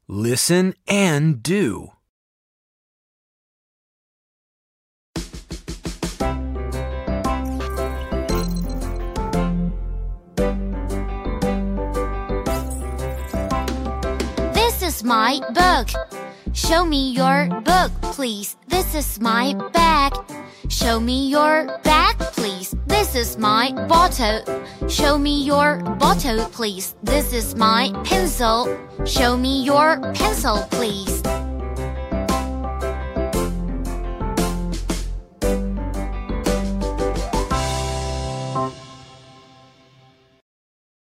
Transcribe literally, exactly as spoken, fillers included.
Listen and do. This is my book. Show me your book, please. This is my bag. Show me your bag, please. This is my bottle. Show me your bottle, please. This is my pencil. Show me your pencil, please.